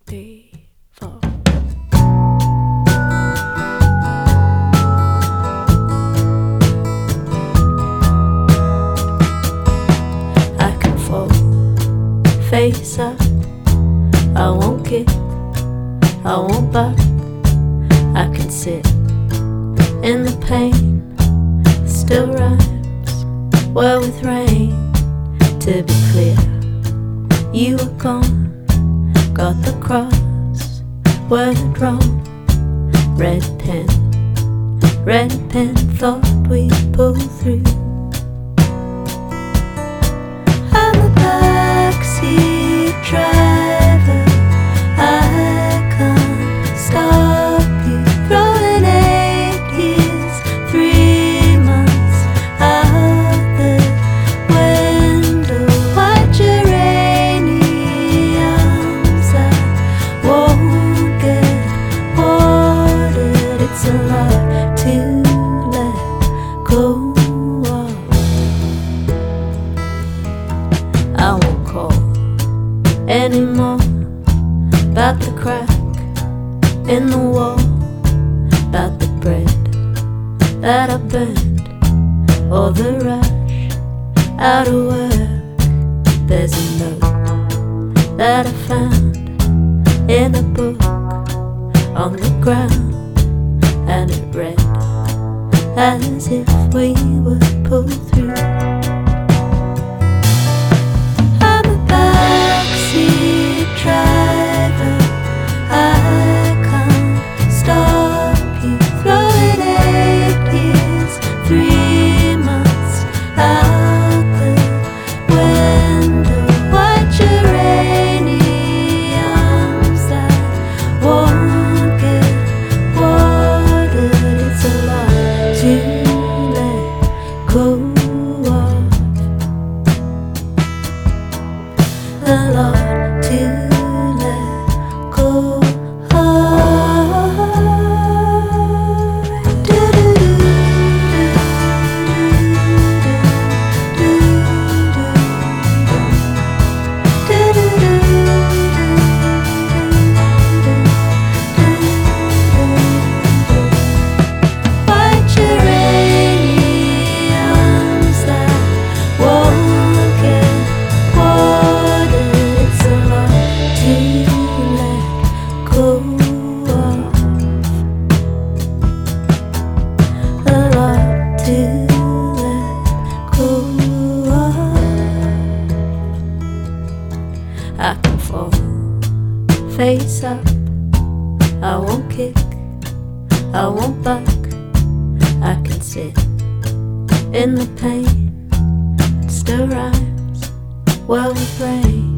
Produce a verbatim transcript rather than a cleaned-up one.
three, four. I can fall face up. I won't kick, I won't buck. I can sit in the pain, still rhymes well with rain. To be clear, you were gone, got the cross, word wrong. Red pen, red pen, thought we'd pull through. I'm a backseat driver, I can't stop you. Throwing eight years, three months out the window. White geraniums that won't get watered. It's a lot to let go of. I won't call anymore about the crack in the wall, about the bread that I burned, or the rush out of work. There's a note that I found in a book on the ground, and it read as if we would pull through. I'm a backseat driver, I can't stop you. Throwing eight years, three months out the window. White geraniums that won't get watered. It's a lot to let go of, a lot to let go of. White geraniums that won't get watered. It's a lot to let go of, a lot to let go of. I can fall face up. I won't kick, I won't buck. I can sit in the pain, it still rhymes well with rain.